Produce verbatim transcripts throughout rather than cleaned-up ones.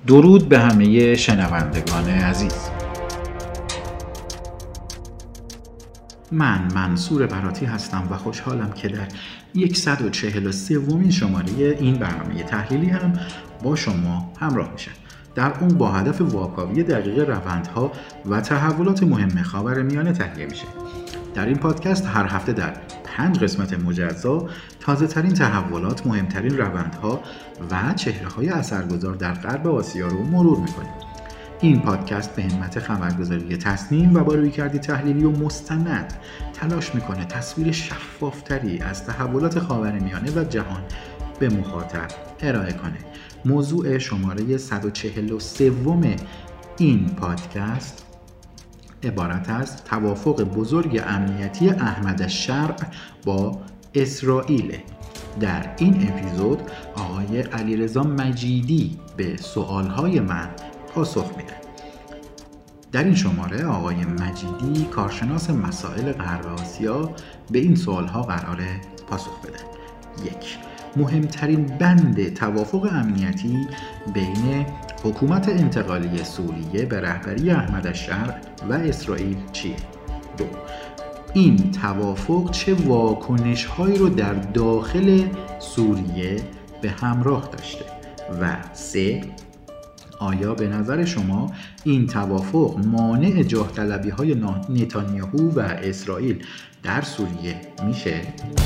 درود به همه شنوندگان عزیز. من منصور براتی هستم و خوشحالم که در صد و چهل و سومین شماره این برنامه تحلیلی هم با شما همراه میشم. در اون با هدف واکاوی دقیق روندها و تحولات مهم خاورمیانه تهیه میشه. در این پادکست هر هفته در پنج قسمت مجزا تازه ترین تحولات، مهمترین روندها و چهره‌های اثرگذار در غرب آسیا رو مرور میکنیم. این پادکست به همت خبرگزاری تصنیم و با رویکردی تحلیلی و مستند تلاش میکنه تصویر شفافتری از تحولات خاورمیانه و جهان به مخاطب ارائه کنه. موضوع شماره صد و چهل و سه این پادکست عبارت از توافق بزرگ امنیتی احمدالشرق با اسرائیل. در این اپیزود آقای علیرضا مجیدی به سوالهای من پاسخ میده. در این شماره آقای مجیدی، کارشناس مسائل غرب آسیا، به این سوالها قراره پاسخ بده. یک، مهمترین بند توافق امنیتی بین حکومت انتقالی سوریه به رهبری احمدالشرق و اسرائیل چیه؟ دو، این توافق چه واکنش‌هایی رو در داخل سوریه به همراه داشته؟ و سه، آیا به نظر شما این توافق مانع جاه طلبی‌های نتانیاهو و اسرائیل در سوریه میشه؟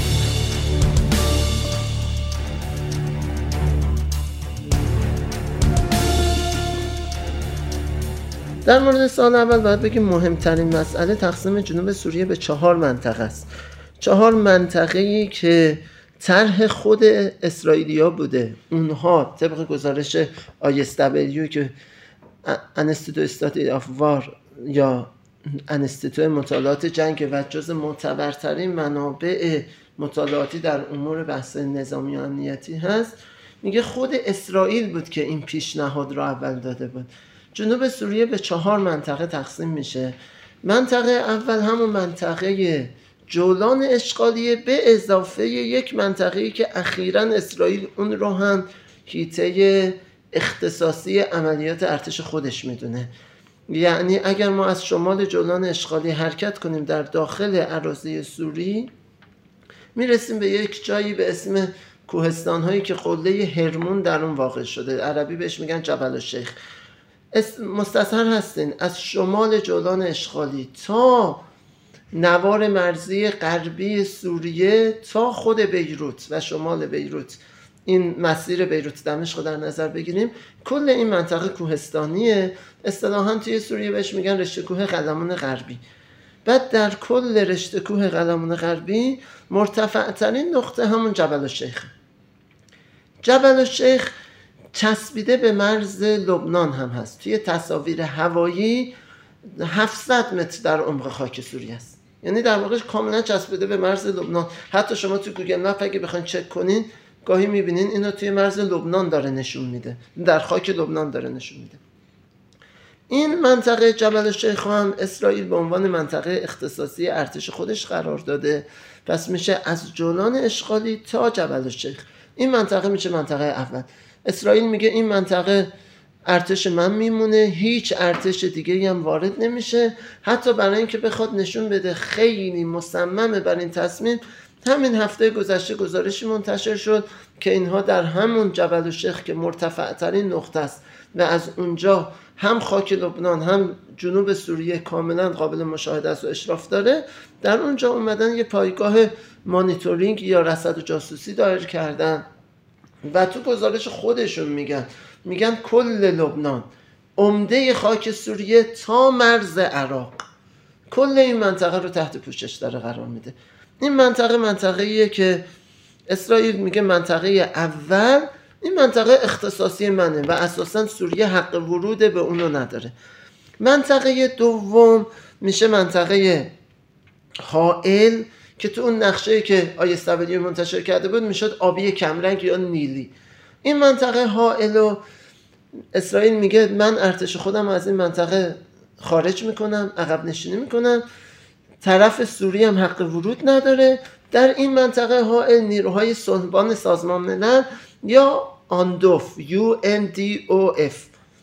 در مورد سال اول باید بگیم مهمترین مسئله تقسیم جنوب سوریه به چهار منطقه است. چهار منطقه‌ای که طرح خود اسرائیلیا بوده. اونها طبق گزارش آی اس دبلیو که انستیتو استادی آف وار یا انستیتو مطالعات جنگ و جز معتبرترین منابع مطالعاتی در امور بحث نظامی و امنیتی هست، میگه خود اسرائیل بود که این پیشنهاد را اول داده بود. جنوب سوریه به چهار منطقه تقسیم میشه. منطقه اول همون منطقه جولان اشغالیه به اضافه یک منطقه‌ای که اخیراً اسرائیل اون رو هم حیطه اختصاصی عملیات ارتش خودش میدونه. یعنی اگر ما از شمال جولان اشغالی حرکت کنیم در داخل اراضی سوری، میرسیم به یک جایی به اسم کوهستان‌هایی که قله هرمون در اون واقع شده. عربی بهش میگن جبل الشیخ. مستصحر هستین از شمال جولان اشغالی تا نوار مرزی غربی سوریه تا خود بیروت و شمال بیروت، این مسیر بیروت دمشق در نظر بگیریم، کل این منطقه کوهستانیه. اصطلاحاً توی سوریه بهش میگن رشته کوه قلمون غربی. بعد در کل رشته کوه قلمون غربی مرتفع ترین نقطه همون جبل الشیخ. جبل الشیخ چسبیده به مرز لبنان هم هست. توی تصاویر هوایی هفتصد متر در عمق خاک سوریه است. یعنی در واقع کاملا چسبیده به مرز لبنان. حتی شما توی گوگل مپ اگه بخواید چک کنین، گاهی میبینین اینو توی مرز لبنان داره نشون میده، در خاک لبنان داره نشون میده. این منطقه جبل الشیخ هم اسرائیل به عنوان منطقه اختصاصی ارتش خودش قرار داده. پس میشه از جولان اشغالی تا جبل الشیخ. این منطقه میشه منطقه اول. اسرائیل میگه این منطقه ارتش من میمونه، هیچ ارتش دیگه هم وارد نمیشه. حتی برای اینکه بخواد نشون بده خیلی مصممه بر این تصمیم، همین هفته گذشته گزارشی منتشر شد که اینها در همون جبل الشیخ که مرتفع ترین نقطه است و از اونجا هم خاک لبنان هم جنوب سوریه کاملا قابل مشاهده است و اشراف داره، در اونجا اومدن یه پایگاه مانیتورینگ یا رصد و جاسوسی دایر کردن و تو گزارش خودشون میگن میگن کل لبنان، عمده خاک سوریه تا مرز عراق، کل این منطقه رو تحت پوشش داره قرار میده. این منطقه منطقه‌ایه که اسرائیل میگه منطقه اول این منطقه اختصاصی منه و اساساً سوریه حق ورود به اونو نداره. منطقه دوم میشه منطقه حائل که تو اون نقشه‌ای که آی اس دبلیو منتشر کرده بود میشد آبی کمرنگ یا نیلی. این منطقه حائل و اسرائیل میگه من ارتش خودم از این منطقه خارج میکنم، عقب نشینی میکنم، طرف سوریه هم حق ورود نداره. در این منطقه حائل نیروهای صلحبان سازمان ملل یا آندوف یو ان دی او اف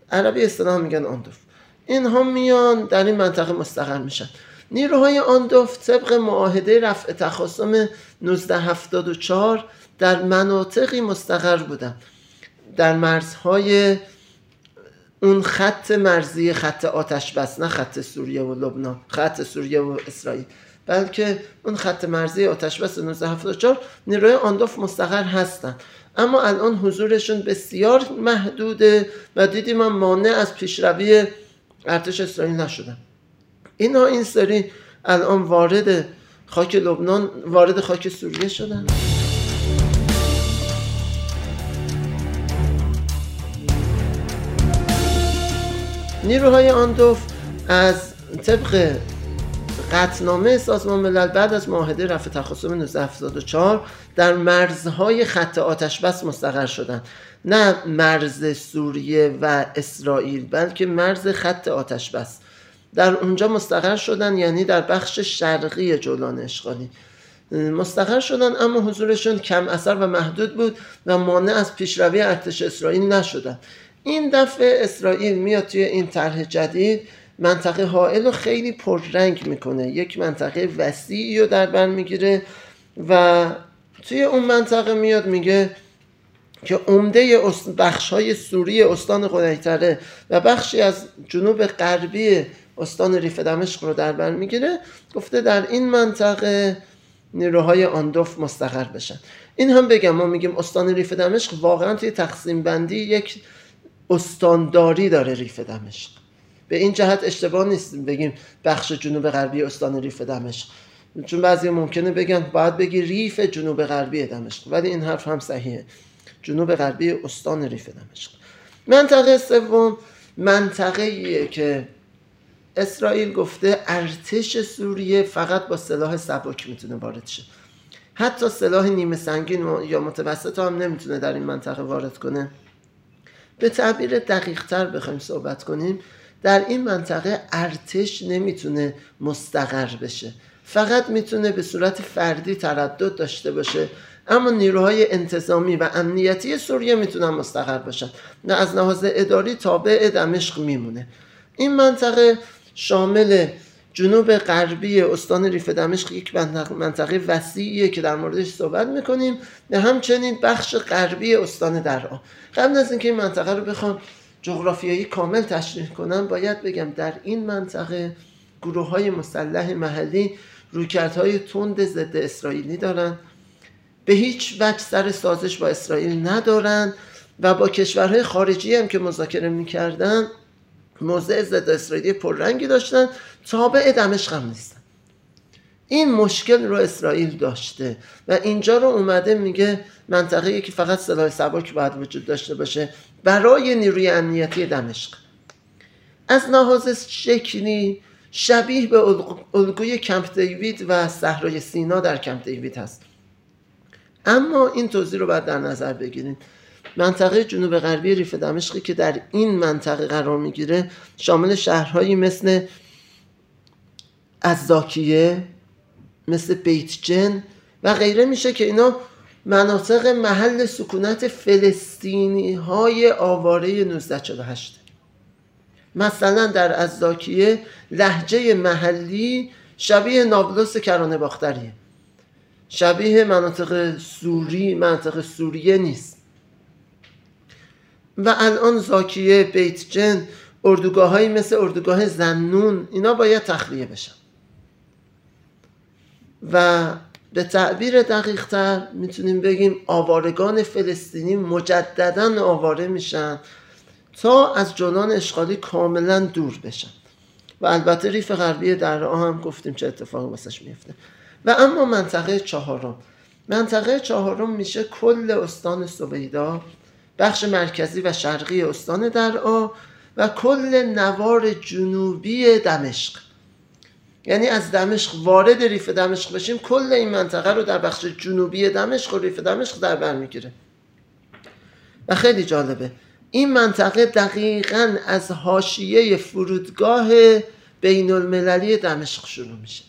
عربی اصطلاحا میگن آندوف. اینها میان در این منطقه مستقر میشن. نیروهای آندوف طبق معاهده رفع تخاصم نوزده هفتاد و چهار در مناطقی مستقر بودن، در مرزهای اون خط مرزی خط آتش بس، نه خط سوریه و لبنان، خط سوریه و اسرائیل، بلکه اون خط مرزی آتش بس نوزده هفتاد و چهار نیروهای آندوف مستقر هستن، اما الان حضورشون بسیار محدوده و دیدیم ما مانع از پیشروی ارتش اسرائیل نشدن. اینا این سری الان وارد خاک لبنان، وارد خاک سوریه شدن. نیروهای آندوف از طبق قطعنامه سازمان ملل بعد از معاهده رفع تخاصم نوزده هفتاد و چهار در مرزهای خط آتش بس مستقر شدند، نه مرز سوریه و اسرائیل بلکه مرز خط آتش بس. در اونجا مستقر شدن، یعنی در بخش شرقی جولان اشغالی مستقر شدن، اما حضورشون کم اثر و محدود بود و مانع از پیشروی ارتش اسرائیل نشدن. این دفعه اسرائیل میاد توی این طرح جدید منطقه حائل رو خیلی پررنگ میکنه، یک منطقه وسیعی رو در بر میگیره و توی اون منطقه میاد میگه که عمده بخش‌های سوری استان قدیتره و بخشی از جنوب غربی استان ریف دمشق رو در بر میگیره. گفته در این منطقه نیروهای آندوف مستقر بشن. این هم بگم ما میگیم استان ریف دمشق، واقعا توی تقسیم بندی یک استانداری داره ریف دمشق. به این جهت اشتباه نیست بگیم بخش جنوب غربی استان ریف دمشق، چون بعضی ممکنه بگن باید بگی ریف جنوب غربی دمشق، ولی این حرف هم صحیحه، جنوب غربی استان ریف دمشق. منطقه سوم منطقه‌ایه که اسرائیل گفته ارتش سوریه فقط با سلاح سبک میتونه وارد شه، حتی سلاح نیمه سنگین یا متوسط هم نمیتونه در این منطقه وارد کنه. به تعبیر دقیق تر بخوایم صحبت کنیم، در این منطقه ارتش نمیتونه مستقر بشه، فقط میتونه به صورت فردی تردد داشته باشه، اما نیروهای انتظامی و امنیتی سوریه میتونن مستقر باشن، نه از لحاظ اداری تابع دمشق میمونه. این منطقه شامل جنوب غربی استان ریف دمشق، یک منطقه وسیعیه که در موردش صحبت میکنیم، و همچنین بخش غربی استان درعا. قبل از اینکه این منطقه رو بخوام جغرافیایی کامل تشریح کنم، باید بگم در این منطقه گروه‌های مسلح محلی رویکردهای تند ضد اسرائیلی دارن، به هیچ وجه سر سازش با اسرائیل ندارن و با کشورهای خارجی هم که مذاکره میکردن موضع ضد اسرائیلی پررنگی داشتن، تابع دمشق هم نیستن. این مشکل رو اسرائیل داشته و اینجا رو اومده میگه منطقه‌ای که فقط سلاح سبک باید وجود داشته باشه برای نیروی امنیتی دمشق. از لحاظ شکلی شبیه به الگوی کمپ دیوید و صحرای سینا در کمپ دیوید هست، اما این توضیح رو باید در نظر بگیریم. منطقه جنوب غربی ریف دمشقی که در این منطقه قرار میگیره شامل شهرهایی مثل الزاکیه، مثل بیت جن و غیره میشه که اینا مناطق محل سکونت فلسطینی های آواره نوزده چهل و هشت. مثلا در الزاکیه لهجه محلی شبیه نابلس کرانه باختریه، شبیه مناطق سوری مناطق سوریه نیست. و الان زاکیه، بیت جن، اردوگاه هایی مثل اردوگاه زنون اینا باید تخلیه بشن و به تعبیر دقیق تر میتونیم بگیم آوارگان فلسطینی مجدداً آواره میشن تا از جولان اشغالی کاملا دور بشن. و البته ریف غربی درعا هم گفتیم چه اتفاقی واسش میفته. و اما منطقه چهارم منطقه چهارم میشه کل استان سویدا، بخش مرکزی و شرقی استان درعا و کل نوار جنوبی دمشق. یعنی از دمشق وارد ریف دمشق بشیم، کل این منطقه رو در بخش جنوبی دمشق و ریف دمشق در بر میگیره. و خیلی جالبه این منطقه دقیقاً از حاشیه فرودگاه بین المللی دمشق شروع میشه.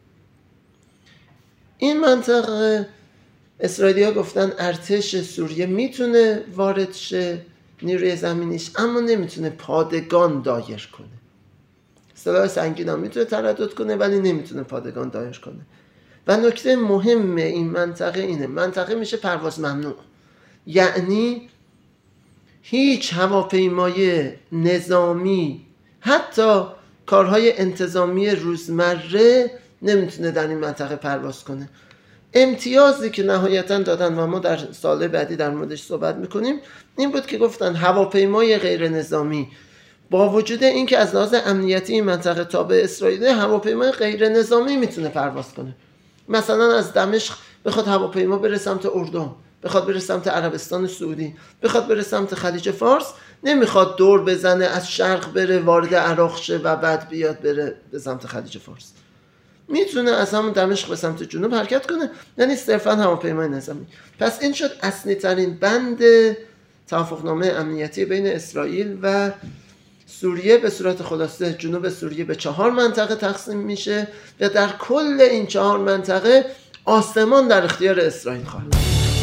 این منطقه اسرائیلی‌ها گفتن ارتش سوریه میتونه وارد شه، نیروی زمینیش، اما نمیتونه پادگان دایر کنه. سلاح سنگین هم میتونه تردد کنه ولی نمیتونه پادگان دایر کنه. و نکته مهم این منطقه اینه، منطقه میشه پرواز ممنوع، یعنی هیچ هواپیمای نظامی حتی کارهای انتظامی روزمره نمیتونه در این منطقه پرواز کنه. امتیازی که نهایتاً دادن و ما در سال بعدی در موردش صحبت میکنیم این بود که گفتن هواپیمای غیر نظامی با وجود اینکه از لحاظ امنیتی این منطقه تابع اسرائیل، هواپیمای غیر نظامی میتونه پرواز کنه. مثلا از دمشق بخواد هواپیما بره سمت اردن، بخواد بره سمت عربستان سعودی، بخواد بره سمت خلیج فارس، نمیخواد دور بزنه از شرق بره وارد عراق شه و بعد بیاد بره به سمت خلیج فارس. میتونه از همون دمشق به سمت جنوب حرکت کنه، یعنی صرفا هواپیمای نظامی. پس این شد اصلی ترین بند توافقنامه امنیتی بین اسرائیل و سوریه. به صورت خلاصه جنوب سوریه به چهار منطقه تقسیم میشه و در کل این چهار منطقه آسمان در اختیار اسرائیل خواهد.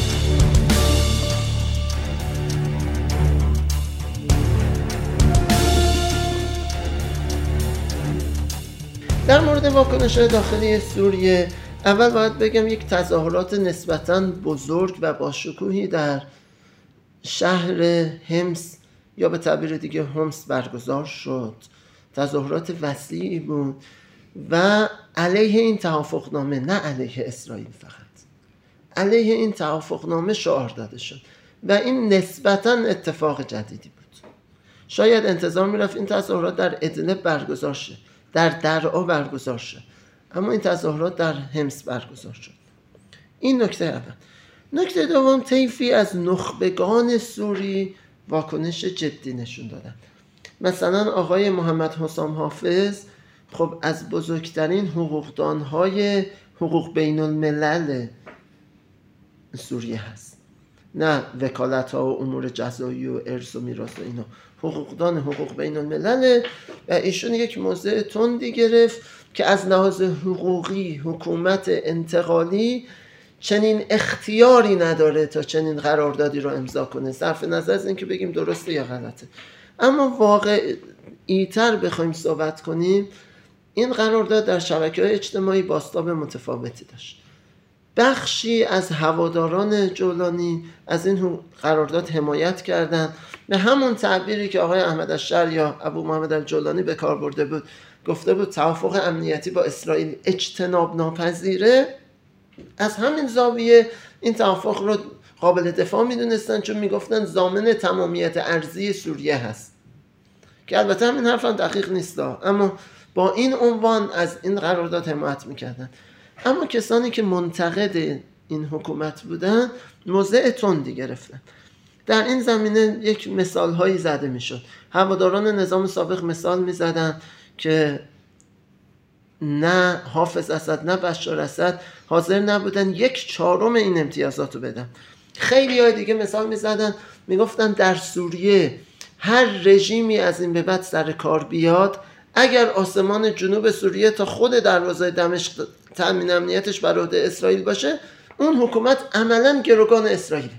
در مورد واکنش داخلی سوریه اول باید بگم یک تظاهرات نسبتاً بزرگ و باشکوهی در شهر حمص یا به تعبیر دیگه حمص برگزار شد. تظاهرات وسیعی بود و علیه این توافقنامه، نه علیه اسرائیل فقط، علیه این توافقنامه شعار داده شد و این نسبتاً اتفاق جدیدی بود. شاید انتظار میرفت این تظاهرات در ادلب برگزار شه، در درعا برگزار شه، اما این تظاهرات در حمص برگزار شد. این نکته اول. نکته دوم، طیفی از نخبگان سوری واکنش جدی نشون دادن. مثلا آقای محمد حسام حافظ خب از بزرگترین حقوقدانهای حقوق بین الملل سوریه هست، نه وکالت ها و امور جزایی و ارث و میراث و اینا، حقوقدان حقوق بین الملل و ایشون یک موضع تندی گرفت که از لحاظ حقوقی حکومت انتقالی چنین اختیاری نداره تا چنین قراردادی رو امضا کنه، صرف نظر از اینکه بگیم درسته یا غلطه. اما واقعی تر بخوایم صحبت کنیم، این قرارداد در شبکه‌های اجتماعی بازتاب متفاوتی داشت. بخشی از هواداران جولانی از این قرارداد حمایت کردند. به همون تعبیری که آقای احمد الشر یا ابو محمد الجولانی به کار برده بود، گفته بود توافق امنیتی با اسرائیل اجتناب ناپذیره، از همین زاویه این توافق رو قابل دفاع میدونستن، چون میگفتن ضامن تمامیت ارضی سوریه هست، که البته همین حرف هم دقیق نیست، اما با این عنوان از این قرارداد حمایت میکردن. اما کسانی که منتقد این حکومت بودن موضع تندی گرفتن. در این زمینه یک مثال هایی زده میشد. هواداران نظام سابق مثال میزدن که نه حافظ اسد نه بشار اسد حاضر نبودن یک چهارم این امتیازات رو بدن. خیلی های دیگه مثال میزدن، میگفتن در سوریه هر رژیمی از این به بعد سر کار بیاد، اگر آسمان جنوب سوریه تا خود دروازه دمشق تامین امنیتش بر عهده اسرائیل باشه، اون حکومت عملاً گروگان اسرائیل.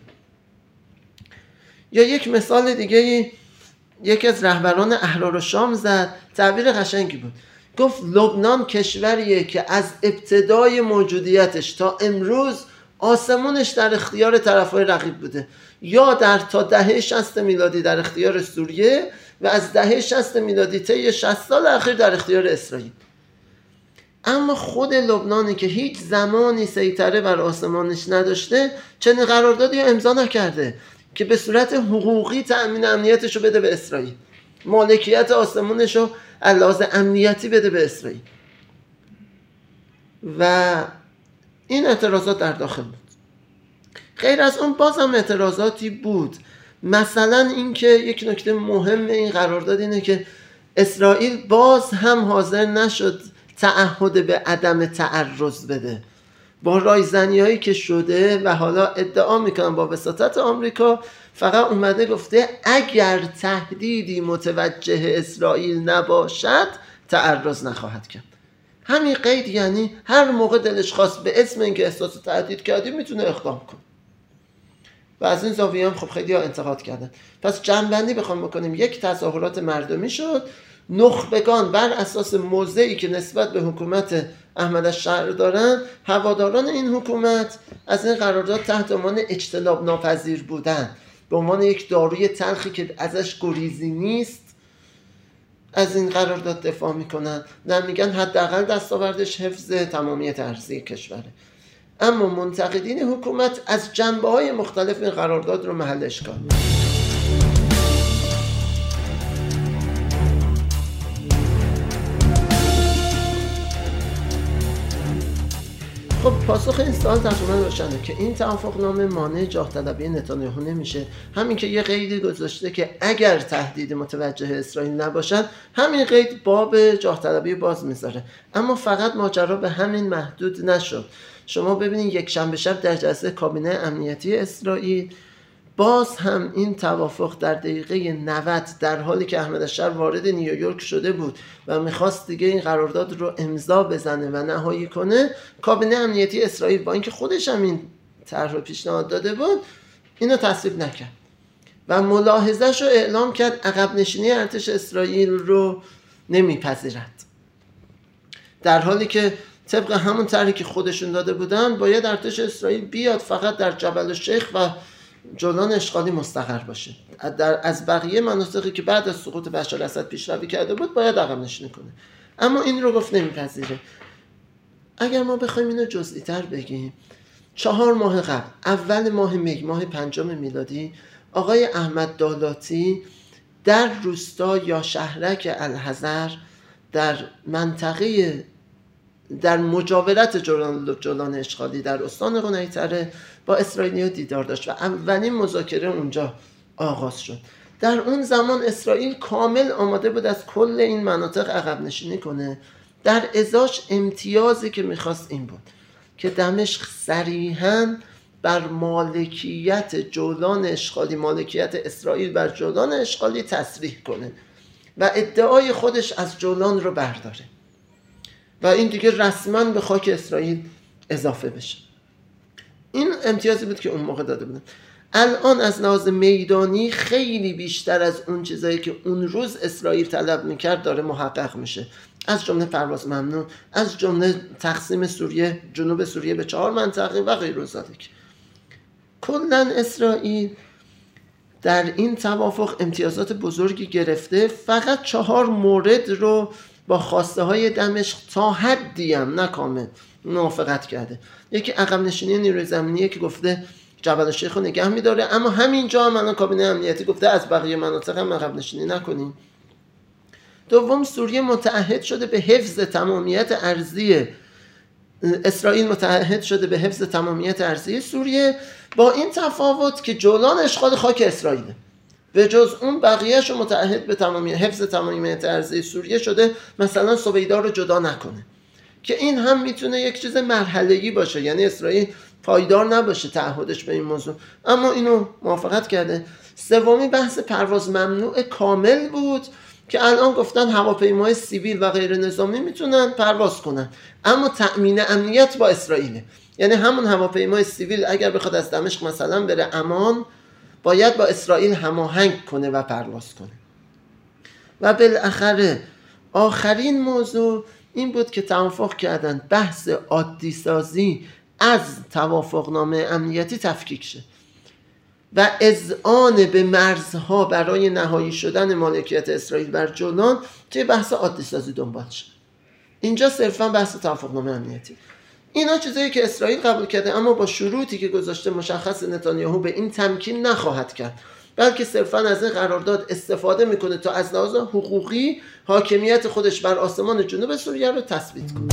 یا یک مثال دیگه یکی از رهبران احرار شام زد، تعبیر قشنگی بود، گفت لبنان کشوریه که از ابتدای موجودیتش تا امروز آسمونش در اختیار طرفای رقیب بوده، یا در تا دهه شصت میلادی در اختیار سوریه و از دهه شصت میلادی طی شصت سال اخیر در اختیار اسرائیل. اما خود لبنانی که هیچ زمانی سیطره بر آسمانش نداشته چنین قراردادی رو امضا نکرده که به صورت حقوقی تأمین امنیتش رو بده به اسرائیل، مالکیت آسمونش رو از لحاظ امنیتی بده به اسرائیل. و این اعتراضات در داخل بود. غیر از اون باز هم اعتراضاتی بود. مثلا اینکه یک نکته مهم این قرارداد اینه که اسرائیل باز هم حاضر نشد تعهد به عدم تعرض بده. با رایزنی هایی که شده و حالا ادعا میکنن با وساطت آمریکا، فقط اومده گفته اگر تهدیدی متوجه اسرائیل نباشد تعرض نخواهد کرد. همین قید یعنی هر موقع دلش خواست به اسم اینکه احساس تهدید کردی میتونه اقدام کنه. و از این زاویه هم خب خیلی ها انتقاد کردن. پس جمع‌بندی بخوام بکنیم، یک تظاهرات مردمی شد، نخبگان بر اساس موضعی که نسبت به حکومت احمدالشهر دارن، هواداران این حکومت از این قرارداد تحت عنوان اجتناب ناپذیر بودن، به عنوان یک داروی تلخی که ازش گریزی نیست از این قرارداد دفاع میکنن، نه میگن حداقل دستاوردش حفظ تمامیت ارضی کشوره. اما منتقدین حکومت از جنبه‌های مختلف این قرارداد رو محل اشکال می‌کنن. خب پاسخ این سوال تقریبا روشنه که این توافقنامه مانع جاه طلبی نتانیاهو نمیشه. همین که یه قیدی گذاشته که اگر تهدید متوجه اسرائیل نباشد، همین قید باب جاه طلبی باز میذاره. اما فقط ماجرا به همین محدود نشد. شما ببینید یک شنبه شب در جلسه کابینه امنیتی اسرائیل باز هم این توافق در دقیقه نود، در حالی که احمدالشهر وارد نیویورک شده بود و میخواست دیگه این قرارداد رو امضا بزنه و نهایی کنه، کابینه امنیتی اسرائیل با اینکه خودش هم این طرح رو پیشنهاد داده بود اینو تصویب نکرد و ملاحظه‌اش رو اعلام کرد، عقب نشینی ارتش اسرائیل رو نمیپذیرد، در حالی که طبق همون طرحی که خودشون داده بودن باید ارتش اسرائیل بیاد فقط در جبل الشیخ و جولان اشغالی مستقر باشه، در از بقیه مناطقی که بعد از سقوط بشار اسد پیشروی کرده بود باید عقب نشینی کنه. اما این رو گفت نمیپذیره. اگر ما بخوایم اینو جزئی تر بگیم، چهار ماه قبل، اول ماه می ماه پنجم میلادی، آقای احمد دالاتی در روستا یا شهرک الحضر در منطقه در مجاورت جولان, جولان اشغالی در استان قنیطره با اسرائیلیا دیدار داشت و اولین مذاکره اونجا آغاز شد. در اون زمان اسرائیل کامل آماده بود از کل این مناطق عقب نشینی کنه. در ازاش امتیازی که میخواست این بود که دمشق صریحاً بر مالکیت جولان اشغالی، مالکیت اسرائیل بر جولان اشغالی تصریح کنه و ادعای خودش از جولان رو برداره و این دیگه رسما به خاک اسرائیل اضافه بشه. این امتیازی بود که اون موقع داده بودن. الان از لحاظ میدانی خیلی بیشتر از اون چیزایی که اون روز اسرائیل طلب میکرد داره محقق میشه، از جمله پرواز ممنوع، از جمله تقسیم سوریه، جنوب سوریه به چهار منطقه و غیر ذالک. کلاً اسرائیل در این توافق امتیازات بزرگی گرفته، فقط چهار مورد رو با خواسته های دمشق تا حدی هم نه کامل موافقت کرده. یکی عقب نشینی نیروی زمینیه که گفته جبل الشیخ رو نگه میداره، اما همینجا هم الان کابینه امنیتی گفته از بقیه مناطق هم عقب نشینی نکنیم. دوم، سوریه متعهد شده به حفظ تمامیت ارضی اسرائیل متعهد شده به حفظ تمامیت ارضی سوریه، با این تفاوت که جولان اشغال خاک اسرائیله، به جز اون بقیه‌شو متعهد به تمامیت حفظ تمامیت ارضی سوریه شده، مثلا سویدا رو جدا نکنه، که این هم میتونه یک چیز مرحله‌ای باشه، یعنی اسرائیل پایدار نباشه تعهدش به این موضوع، اما اینو موافقت کرده. سومی بحث پرواز ممنوع کامل بود که الان گفتن هواپیماهای سیویل و غیر نظامی میتونن پرواز کنن، اما تأمین امنیت با اسرائیله، یعنی همون هواپیمای سیویل اگر بخواد از دمشق مثلا بره عمان باید با اسرائیل هماهنگ کنه و پرواز کنه. و بالاخره آخرین موضوع این بود که توافق کردن بحث عادی سازی از توافقنامه امنیتی تفکیک شه و اذعان به مرزها برای نهایی شدن مالکیت اسرائیل بر جولان که بحث عادی سازی دنبال شه. اینجا صرفا بحث توافقنامه امنیتی. اینا چیزایی که اسرائیل قبول کرده، اما با شروطی که گذاشته مشخص نتانیاهو به این تمکین نخواهد کرد، بلکه صرفا از این قرارداد استفاده میکنه تا از لحاظ حقوقی حاکمیت خودش بر آسمان جنوب سوریه رو تثبیت کنه.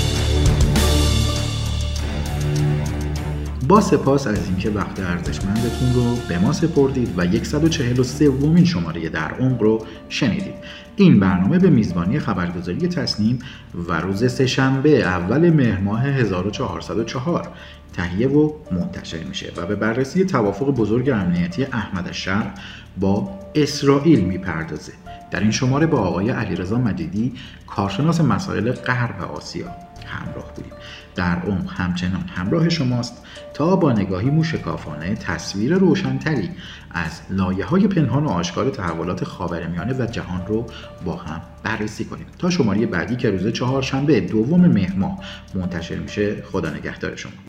با سپاس از اینکه وقت ارزشمندتون رو به ما سپردید و صد و چهل و سومین شماره در عمق رو شنیدید. این برنامه به میزبانی خبرگزاری تصنیم و روز سه‌شنبه اول مهر ماه هزار و چهارصد و چهار تهیه و منتشر میشه و به بررسی توافق بزرگ امنیتی احمدالشهر با اسرائیل میپردازه. در این شماره با آقای علیرضا مجیدی، کارشناس مسائل غرب آسیا همراه بودیم. در عمق همچنان همراه شماست تا با نگاهی موشکافانه تصویر روشنتری از لایه‌های پنهان و آشکار تحولات خاورمیانه و جهان رو با هم بررسی کنیم. تا شماره بعدی که روز چهارشنبه دوم مهر ماه منتشر میشه، خدا نگهدار شما.